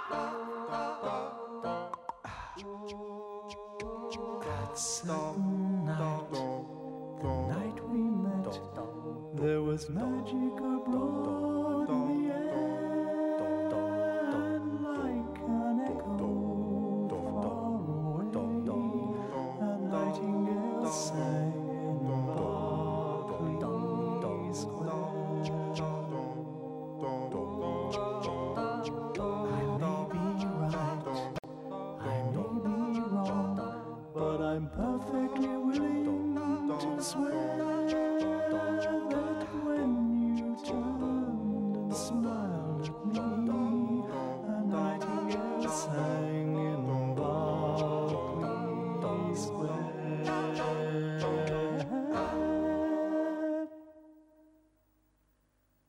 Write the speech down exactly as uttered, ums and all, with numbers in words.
That certain night, the night we met, there was magic abroad.